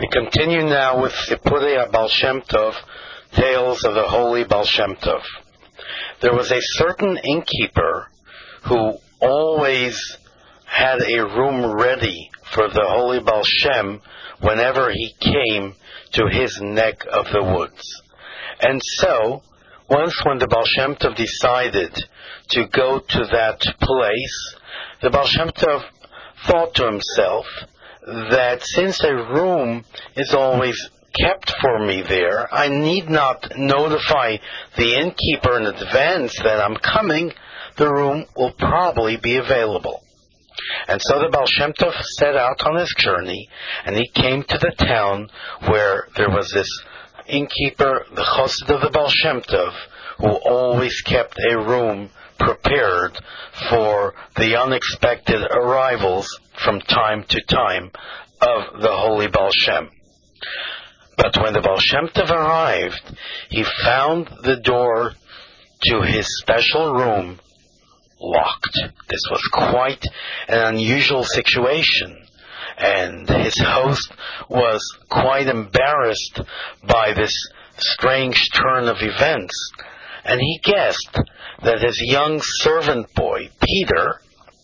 We continue now with Sipurei Baal Shem Tov, Tales of the Holy Baal Shem Tov. There was a certain innkeeper who always had a room ready for the Holy Baal Shem whenever he came to his neck of the woods. And so, once when the Baal Shem Tov decided to go to that place, the Baal Shem Tov thought to himself that since a room is always kept for me there, I need not notify the innkeeper in advance that I'm coming. The room will probably be available. And so the Baal Shem Tov set out on his journey, and he came to the town where there was this innkeeper, the Chassid of the Baal Shem Tov, who always kept a room prepared for the unexpected arrivals from time to time of the Holy Baal Shem. But when the Baal Shem Tov arrived, he found the door to his special room locked. This was quite an unusual situation, and his host was quite embarrassed by this strange turn of events, and he guessed that his young servant boy, Peter,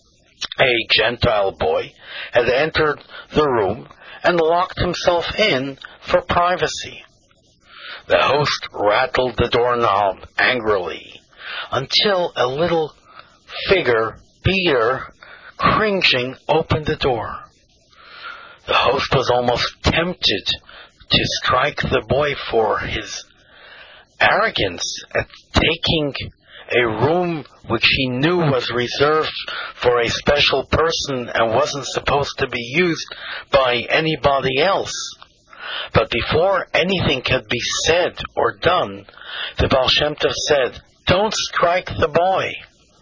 a Gentile boy, had entered the room and locked himself in for privacy. The host rattled the doorknob angrily until a little figure, Peter, cringing, opened the door. The host was almost tempted to strike the boy for his arrogance at taking a room which he knew was reserved for a special person and wasn't supposed to be used by anybody else. But before anything could be said or done, the Baal Shem Tov said, "Don't strike the boy.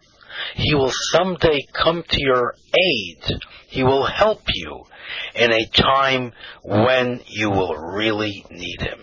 He will someday come to your aid. He will help you in a time when you will really need him."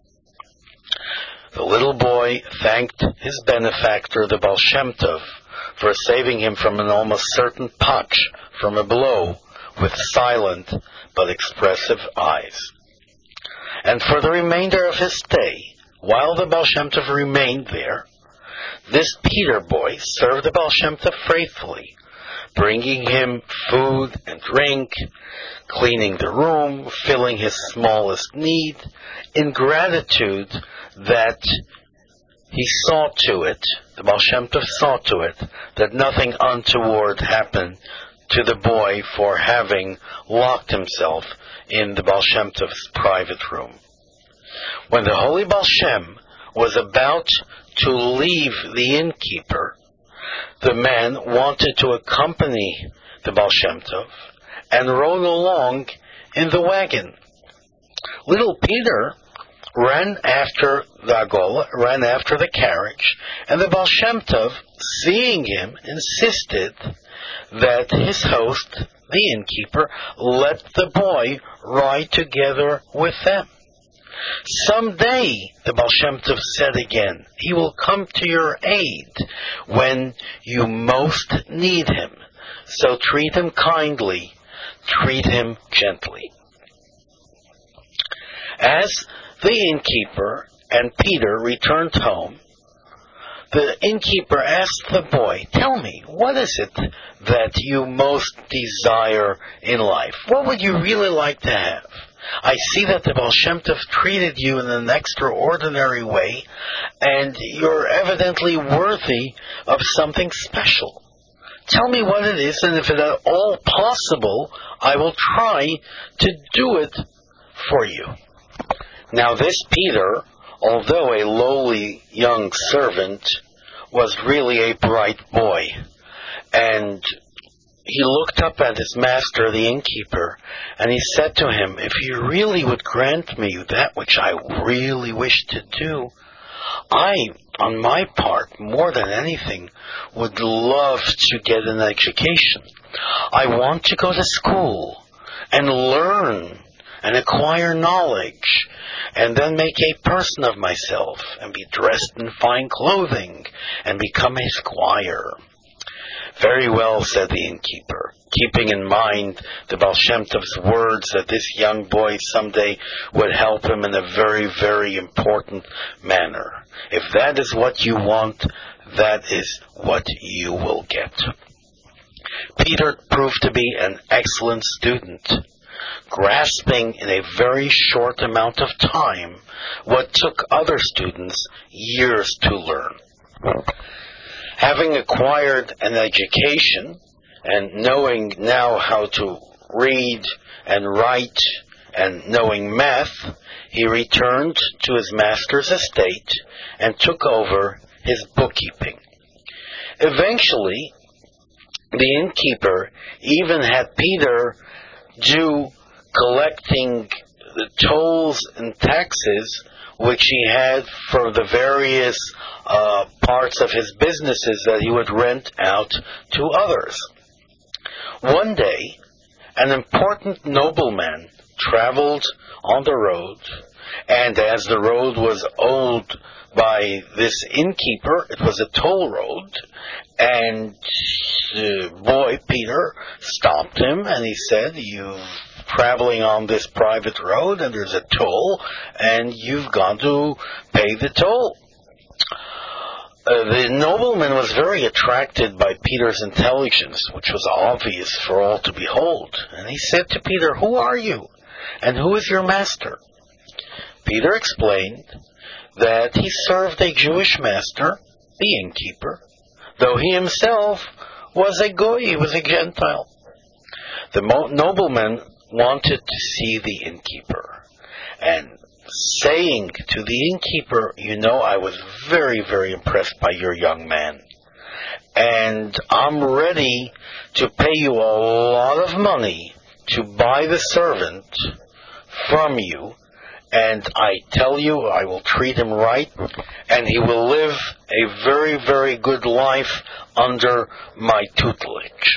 The little boy thanked his benefactor, the Baal Shem Tov, for saving him from an almost certain patch from a blow, with silent but expressive eyes. And for the remainder of his stay, while the Baal Shem Tov remained there, this Peter boy served the Baal Shem Tov faithfully, bringing him food and drink, cleaning the room, filling his smallest need, in gratitude that he saw to it, the Baal Shem Tov saw to it, that nothing untoward happened to the boy for having locked himself in the Baal Shem Tov's private room. When the Holy Baal Shem was about to leave the innkeeper, the man wanted to accompany the Baal Shem Tov and rode along in the wagon. Little Peter ran after the Agola, ran after the carriage, and the Baal Shem Tov, seeing him, insisted that his host, the innkeeper, let the boy ride together with them. "Someday," the Baal Shem Tov said again, "he will come to your aid when you most need him. So treat him kindly, treat him gently." As the innkeeper and Peter returned home, the innkeeper asked the boy, "Tell me, what is it that you most desire in life? What would you really like to have? I see that the Baal Shem Tov treated you in an extraordinary way, and you're evidently worthy of something special. Tell me what it is, and if it at all possible, I will try to do it for you." Now this Peter, although a lowly young servant, was really a bright boy, and he looked up at his master, the innkeeper, and he said to him, "If you really would grant me that which I really wish to do, I, on my part, more than anything, would love to get an education. I want to go to school and learn and acquire knowledge, and then make a person of myself, and be dressed in fine clothing, and become a squire." "Very well," said the innkeeper, keeping in mind the Baal Shem Tov's words that this young boy someday would help him in a very, very important manner. "If that is what you want, that is what you will get." Peter proved to be an excellent student, grasping in a very short amount of time what took other students years to learn. Having acquired an education and knowing now how to read and write and knowing math, he returned to his master's estate and took over his bookkeeping. Eventually, the innkeeper even had Peter do collecting the tolls and taxes which he had for the various parts of his businesses that he would rent out to others. One day, an important nobleman traveled on the road, and as the road was owned by this innkeeper, it was a toll road, and the boy, Peter, stopped him, and he said, "You're traveling on this private road, and there's a toll, and you've got to pay the toll." The nobleman was very attracted by Peter's intelligence, which was obvious for all to behold, and he said to Peter, "Who are you, and who is your master?" Peter explained that he served a Jewish master, the innkeeper, though he himself was a goy, he was a Gentile. The nobleman wanted to see the innkeeper, and saying to the innkeeper, "You know, I was very, very impressed by your young man, and I'm ready to pay you a lot of money to buy the servant from you, and I tell you I will treat him right, and he will live a very, very good life under my tutelage."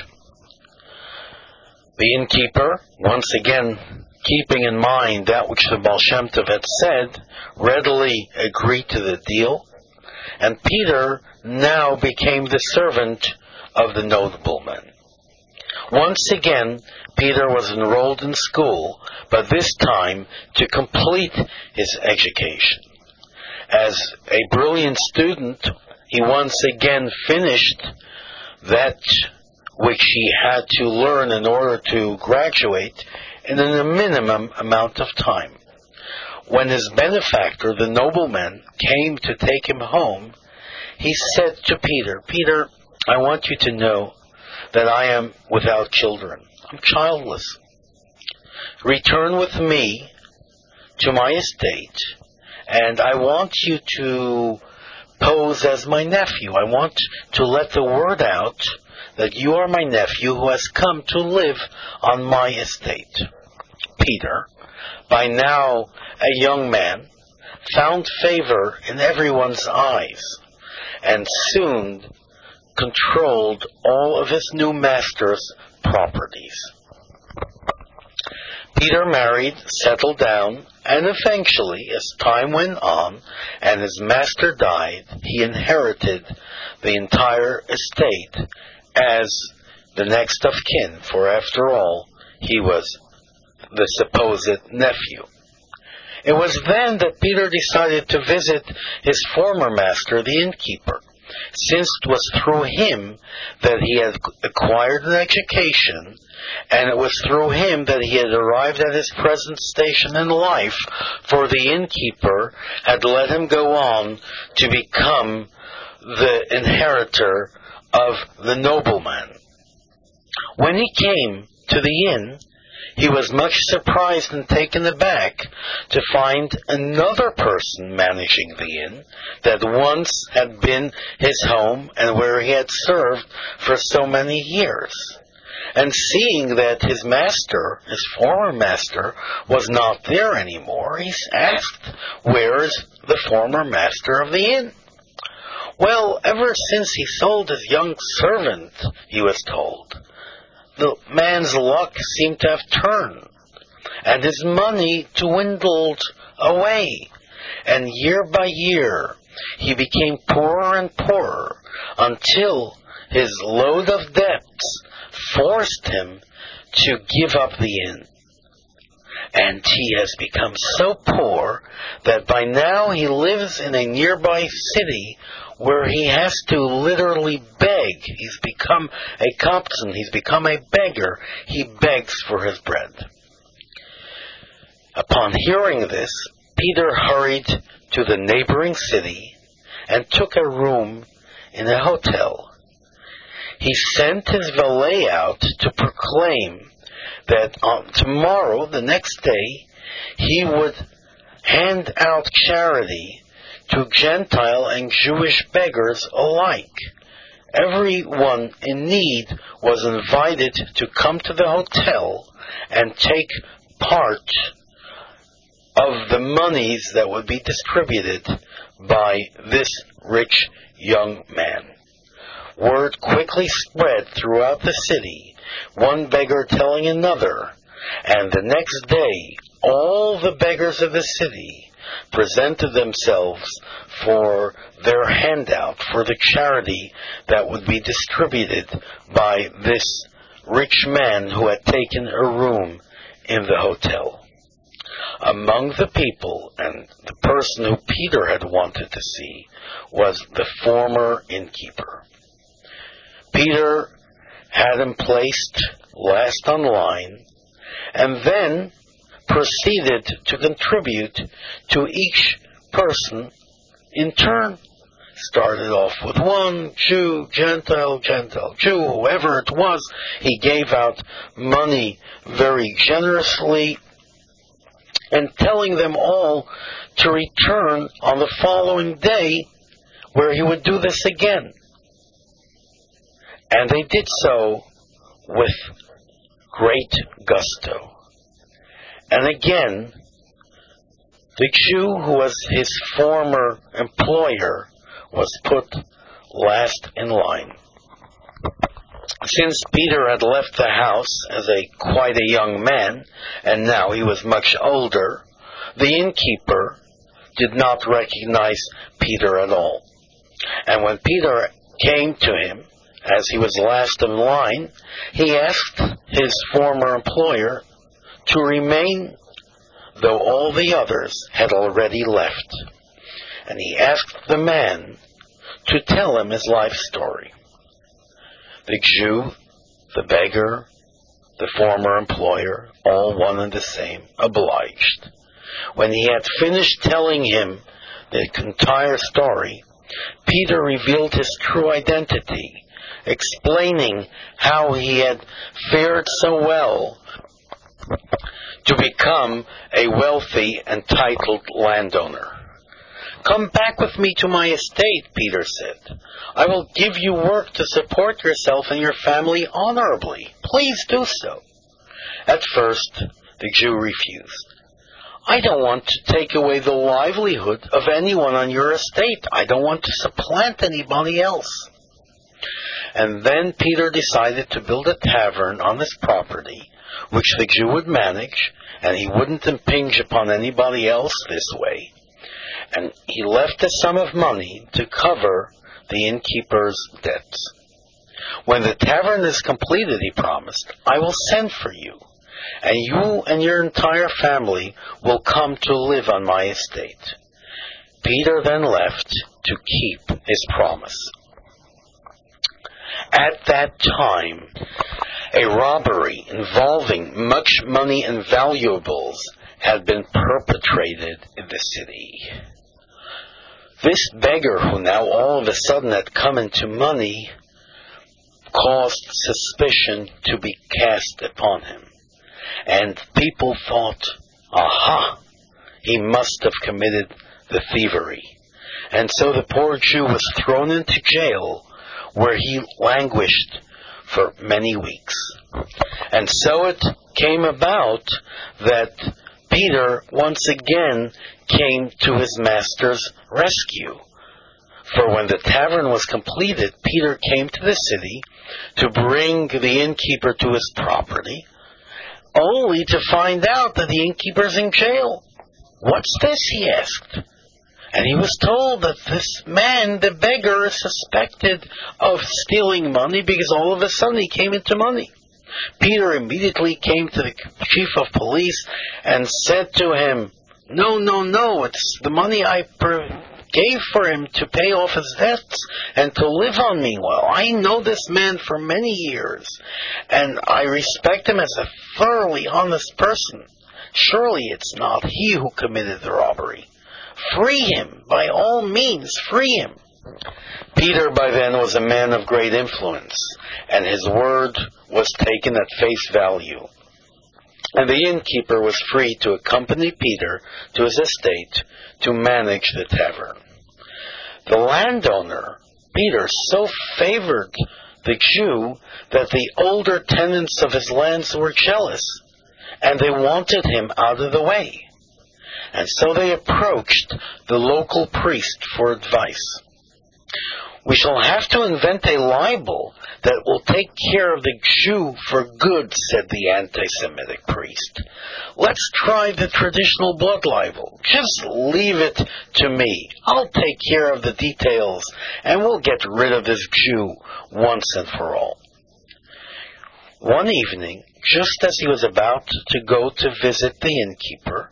The innkeeper, once again keeping in mind that which the Baal Shem Tov had said, readily agreed to the deal, and Peter now became the servant of the nobleman. Once again, Peter was enrolled in school, but this time to complete his education. As a brilliant student, he once again finished that which he had to learn in order to graduate in a minimum amount of time. When his benefactor, the nobleman, came to take him home, he said to Peter, "Peter, I want you to know that I am without children. I'm childless. Return with me to my estate, and I want you to pose as my nephew. I want to let the word out that you are my nephew who has come to live on my estate." Peter, by now a young man, found favor in everyone's eyes, and soon controlled all of his new master's properties. Peter married, settled down, and eventually, as time went on and his master died, he inherited the entire estate as the next of kin, for after all, he was the supposed nephew. It was then that Peter decided to visit his former master, the innkeeper, since it was through him that he had acquired an education, and it was through him that he had arrived at his present station in life, for the innkeeper had let him go on to become the inheritor of the nobleman. When he came to the inn, he was much surprised and taken aback to find another person managing the inn that once had been his home and where he had served for so many years. And seeing that his master, his former master, was not there anymore, he asked, "Where is the former master of the inn?" "Well, ever since he sold his young servant," he was told, "the man's luck seemed to have turned, and his money dwindled away, and year by year he became poorer and poorer, until his load of debts forced him to give up the inn. And he has become so poor that by now he lives in a nearby city where he has to literally beg. He's become a Compton. He's become a beggar. He begs for his bread. Upon hearing this, Peter hurried to the neighboring city and took a room in a hotel. He sent his valet out to proclaim that tomorrow, the next day, he would hand out charity to Gentile and Jewish beggars alike. Everyone in need was invited to come to the hotel and take part of the monies that would be distributed by this rich young man. Word quickly spread throughout the city, one beggar telling another, and the next day all the beggars of the city presented themselves for their handout, for the charity that would be distributed by this rich man who had taken a room in the hotel. Among the people, and the person who Peter had wanted to see, was the former innkeeper. Peter had him placed last on line, and then proceeded to contribute to each person in turn. Started off with one Jew, Gentile, Jew, whoever it was. He gave out money very generously, and telling them all to return on the following day, where he would do this again. And they did so with great gusto. And again, the Jew who was his former employer was put last in line. Since Peter had left the house as quite a young man, and now he was much older, the innkeeper did not recognize Peter at all. And when Peter came to him, as he was last in line, he asked his former employer to remain, though all the others had already left. And he asked the man to tell him his life story. The Jew, the beggar, the former employer, all one and the same, obliged. When he had finished telling him the entire story, Peter revealed his true identity, explaining how he had fared so well to become a wealthy and titled landowner. "Come back with me to my estate," Peter said. "I will give you work to support yourself and your family honorably. Please do so." At first, the Jew refused. "I don't want to take away the livelihood of anyone on your estate. I don't want to supplant anybody else." And then Peter decided to build a tavern on his property, which the Jew would manage, and he wouldn't impinge upon anybody else this way. And he left a sum of money to cover the innkeeper's debts. "When the tavern is completed," he promised, "I will send for you, and you and your entire family will come to live on my estate." Peter then left to keep his promise. At that time, a robbery involving much money and valuables had been perpetrated in the city. This beggar, who now all of a sudden had come into money, caused suspicion to be cast upon him. And people thought, aha, he must have committed the thievery. And so the poor Jew was thrown into jail, where he languished for many weeks. And so it came about that Peter once again came to his master's rescue. For when the tavern was completed, Peter came to the city to bring the innkeeper to his property, only to find out that the innkeeper's in jail. "What's this?" he asked. And he was told that this man, the beggar, is suspected of stealing money because all of a sudden he came into money. Peter immediately came to the chief of police and said to him, No, it's the money I gave for him to pay off his debts and to live on meanwhile. I know this man for many years, and I respect him as a thoroughly honest person. Surely it's not he who committed the robbery. Free him, by all means, free him. Peter by then was a man of great influence, and his word was taken at face value. And the innkeeper was free to accompany Peter to his estate to manage the tavern. The landowner, Peter, so favored the Jew that the older tenants of his lands were jealous, and they wanted him out of the way. And so they approached the local priest for advice. We shall have to invent a libel that will take care of the Jew for good, said the anti-Semitic priest. Let's try the traditional blood libel. Just leave it to me. I'll take care of the details, and we'll get rid of this Jew once and for all. One evening, just as he was about to go to visit the innkeeper,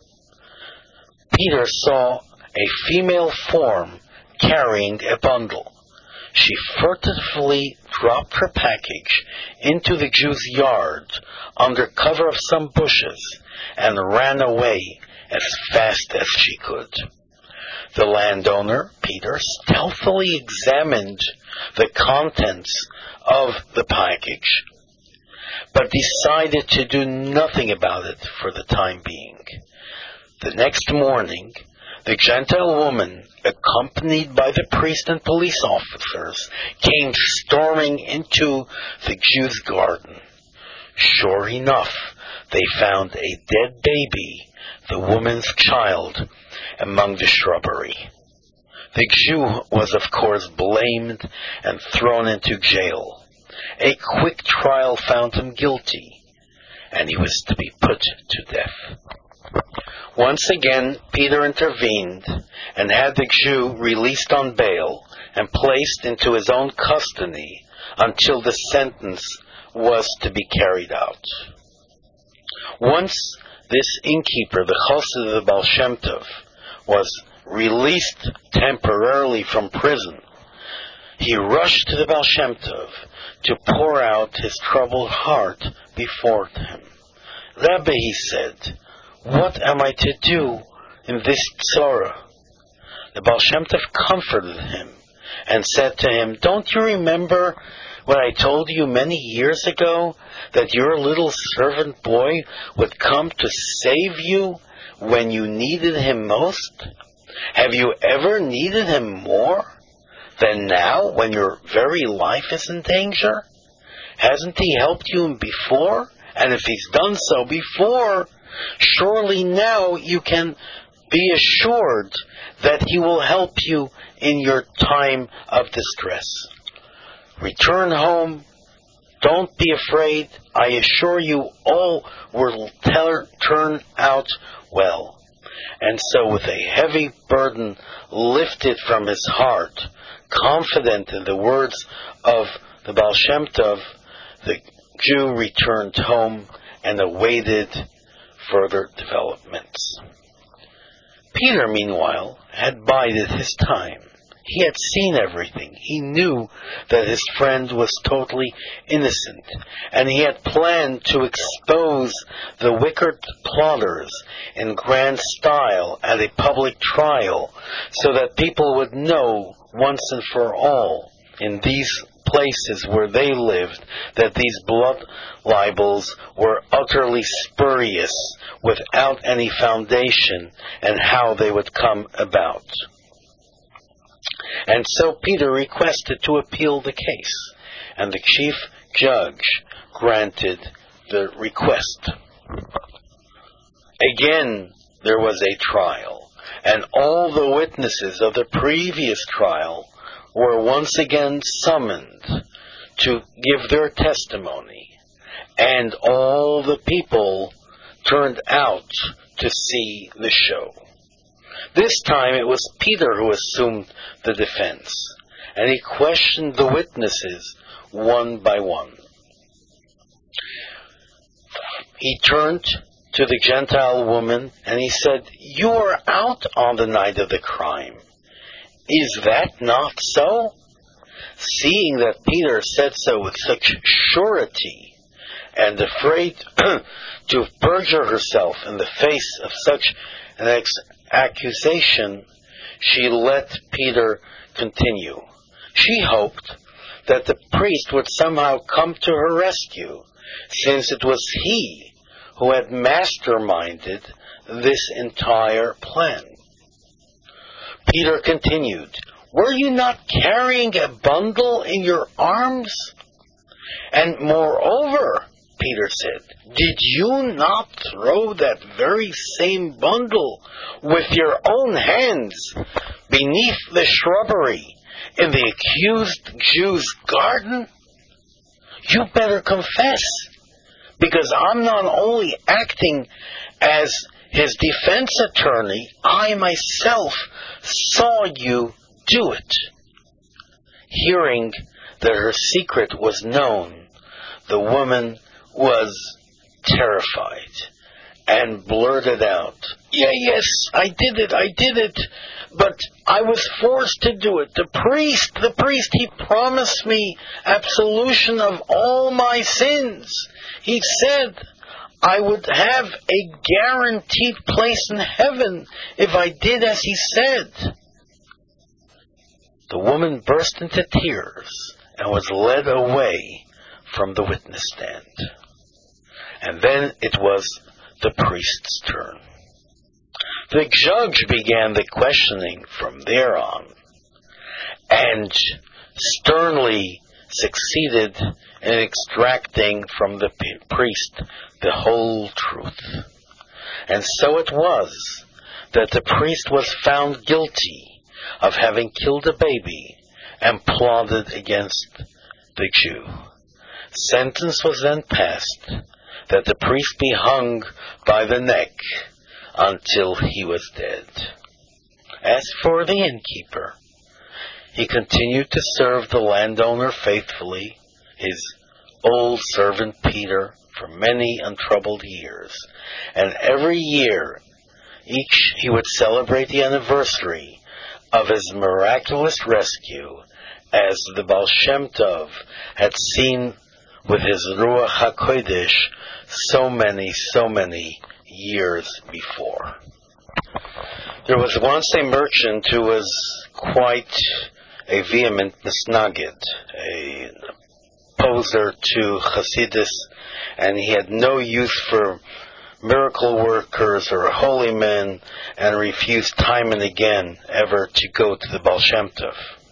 Peter saw a female form carrying a bundle. She furtively dropped her package into the Jew's yard under cover of some bushes and ran away as fast as she could. The landowner, Peter, stealthily examined the contents of the package, but decided to do nothing about it for the time being. The next morning, the Gentile woman, accompanied by the priest and police officers, came storming into the Jew's garden. Sure enough, they found a dead baby, the woman's child, among the shrubbery. The Jew was, of course, blamed and thrown into jail. A quick trial found him guilty, and he was to be put to death. Once again, Peter intervened and had the Jew released on bail and placed into his own custody until the sentence was to be carried out. Once this innkeeper, the Chassid of the Baal Shem Tov, was released temporarily from prison, he rushed to the Baal Shem Tov to pour out his troubled heart before him. Rebbe, he said, what am I to do in this tzara? The Baal Shem Tov comforted him and said to him, don't you remember when I told you many years ago that your little servant boy would come to save you when you needed him most? Have you ever needed him more than now when your very life is in danger? Hasn't he helped you before? And if he's done so before, surely now you can be assured that he will help you in your time of distress. Return home. Don't be afraid. I assure you all will turn out well. And so with a heavy burden lifted from his heart, confident in the words of the Baal Shem Tov, the Jew returned home and awaited further developments. Peter, meanwhile, had bided his time. He had seen everything. He knew that his friend was totally innocent, and he had planned to expose the wicked plotters in grand style at a public trial, so that people would know once and for all in these places where they lived that these blood libels were utterly spurious, without any foundation, and how they would come about. And so Peter requested to appeal the case, and the chief judge granted the request. Again, there was a trial, and all the witnesses of the previous trial were once again summoned to give their testimony, and all the people turned out to see the show. This time it was Peter who assumed the defense, and he questioned the witnesses one by one. He turned to the Gentile woman and he said, "You were out on the night of the crime. Is that not so?" Seeing that Peter said so with such surety, and afraid to perjure herself in the face of such an accusation, she let Peter continue. She hoped that the priest would somehow come to her rescue, since it was he who had masterminded this entire plan. Peter continued, "Were you not carrying a bundle in your arms? And moreover," Peter said, "did you not throw that very same bundle with your own hands beneath the shrubbery in the accused Jew's garden? You better confess, because I'm not only acting as his defense attorney, I myself saw you do it." Hearing that her secret was known, the woman was terrified and blurted out, Yes, I did it, but I was forced to do it. The priest, he promised me absolution of all my sins. He said I would have a guaranteed place in heaven if I did as he said." The woman burst into tears and was led away from the witness stand. And then it was the priest's turn. The judge began the questioning from there on, and sternly succeeded in extracting from the priest the whole truth. And so it was that the priest was found guilty of having killed a baby and plotted against the Jew. Sentence was then passed that the priest be hung by the neck until he was dead. As for the innkeeper, he continued to serve the landowner faithfully, his old servant Peter, for many untroubled years. And every year, he would celebrate the anniversary of his miraculous rescue, as the Baal Shem Tov had seen with his Ruach HaKodesh so many years before. There was once a merchant who was quite a vehement misnagid, a opposer to Hasidus, and he had no use for miracle workers or holy men, and refused time and again ever to go to the Baal Shem Tov.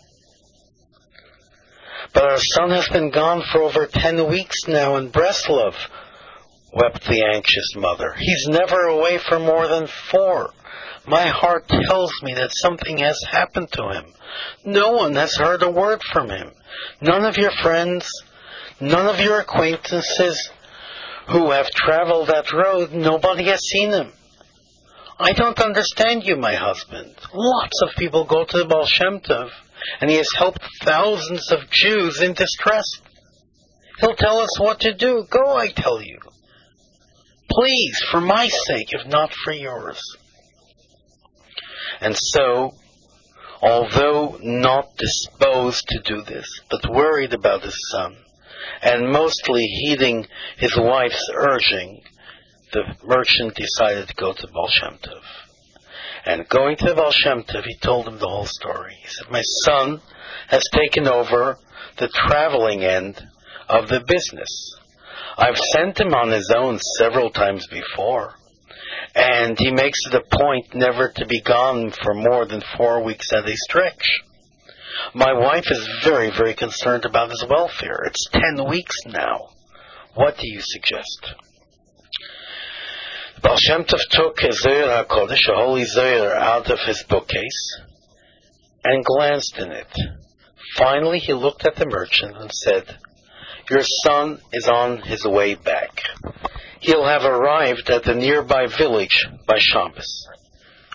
"But our son has been gone for over 10 weeks now in Breslov," wept the anxious mother. "He's never away for more than 4. My heart tells me that something has happened to him. No one has heard a word from him. None of your friends, none of your acquaintances who have traveled that road, nobody has seen him. I don't understand you, my husband. Lots of people go to the Baal Shem Tov, and he has helped thousands of Jews in distress. He'll tell us what to do. Go, I tell you. Please, for my sake, if not for yours." And so, although not disposed to do this, but worried about his son, and mostly heeding his wife's urging, the merchant decided to go to Baal Shem Tov. And going to the Baal Shem Tov, he told him the whole story. He said, "My son has taken over the traveling end of the business. I've sent him on his own several times before, and he makes it a point never to be gone for more than 4 weeks at a stretch. My wife is very, very concerned about his welfare. It's 10 weeks now. What do you suggest?" Baal Shem Tov took a Zohar HaKodesh, a holy Zohar, out of his bookcase and glanced in it. Finally, he looked at the merchant and said, "Your son is on his way back. He'll have arrived at the nearby village by Shabbos.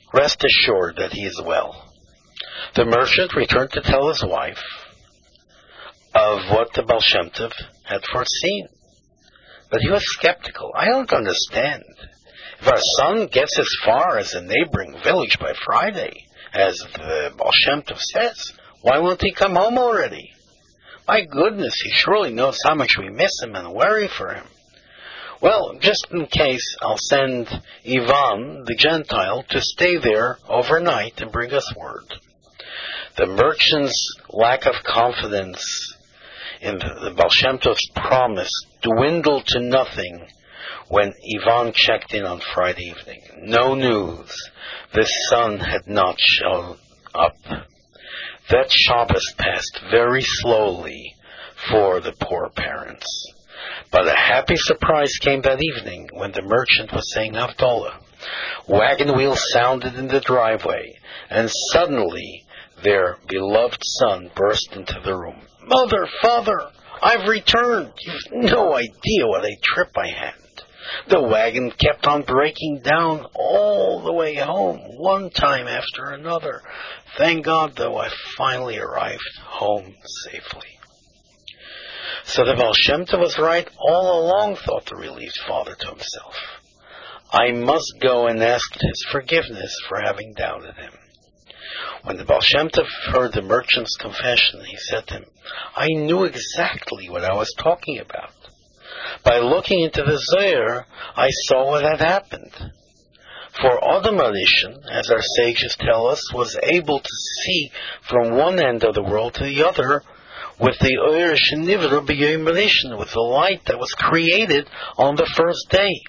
rest assured that he is well. The merchant returned to tell his wife of what the Baal Shem Tov had foreseen. But he was skeptical. I don't understand. If our son gets as far as a neighboring village by Friday, as the Baal Shem Tov says, why won't he come home already? My goodness, he surely knows how much we miss him and worry for him. Well, just in case, I'll send Ivan, the Gentile, to stay there overnight and bring us word. The merchant's lack of confidence in the Baal Shem Tov's promise dwindled to nothing when Ivan checked in on Friday evening. No news. The son had not shown up. That Shabbos passed very slowly for the poor parents. But a happy surprise came that evening when the merchant was saying Havdalah. Wagon wheels sounded in the driveway, and suddenly their beloved son burst into the room. Mother, father, I've returned. You've no idea what a trip I had. The wagon kept on breaking down all the way home, one time after another. Thank God, though, I finally arrived home safely. So the Baal Shem Tov was right all along, thought the relieved father to himself. I must go and ask his forgiveness for having doubted him. When the Baal Shem Tov heard the merchant's confession, he said to him, I knew exactly what I was talking about. By looking into the Zohar, I saw what had happened. For Adam Arishan, as our sages tell us, was able to see from one end of the world to the other with the Oyer Shenivra B'Yom Rishon, with the light that was created on the first day.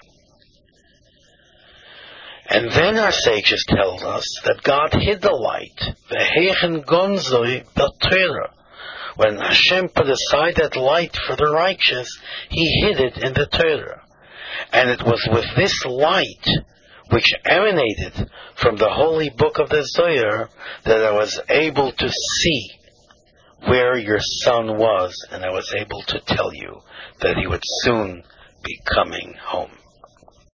And then our sages tell us that God hid the light, V'Heichen Gonzoi B'Torah. When Hashem put aside that light for the righteous, He hid it in the Torah. And it was with this light, which emanated from the holy book of the Zohar, that I was able to see where your son was, and I was able to tell you that he would soon be coming home.